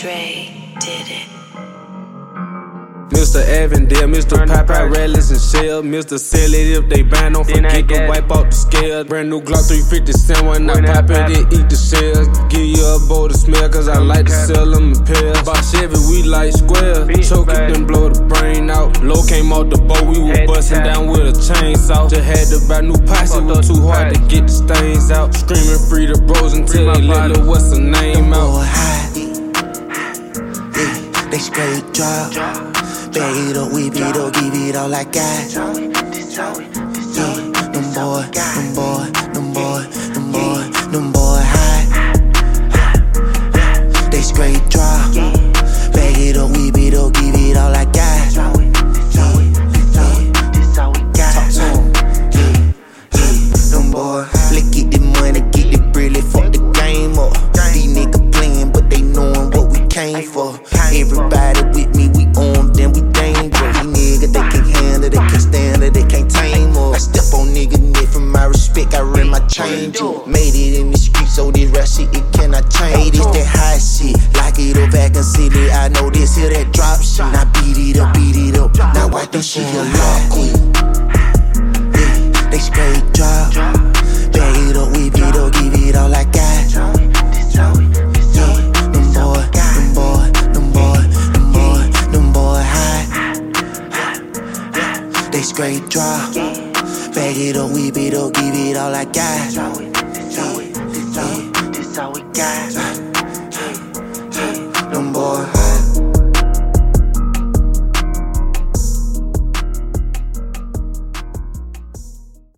Dre did it. Mr. Avondale, Mr. Popeye, Rallies and Shell, Mr. Sell it if they ban, don't forget to wipe out the scale. Brand new Glock 357 when I pop it and eat the shells. Give you a bowl to smell, cause I like to sell them in pairs. By Chevy, we like square. Choke it, then blow the brain out. Low came out the boat, we were busting down with a chainsaw. Just had to buy new posse, was too hard to get the stains out. Screaming free the bros until they let Lil' what's the name out. They straight drop. Bag it up, whip it up, give it all I got. Them boy high. They straight drop. Bag it up, whip it up, give it all I got. Them boy, let's get the money, get the brilliant, fuck the game up. These niggas playing, but they knowin' what we came for. Everybody with me, we on them, we dangerous. These niggas, they can't handle, they can't stand it, they can't tame us. I step on niggas' neck for my respect, I ran my change up. Made it in the street, so this rap shit, it cannot change. This that high shit, lock it up, back and silly. I know this here, that drop shit. Now beat it up, now wipe them shit here lock quick. Yeah, they straight drop. Bag it up, whip it up, give it all I got. They straight drop. Bag it up, whip it up, give it all I got. This all we got.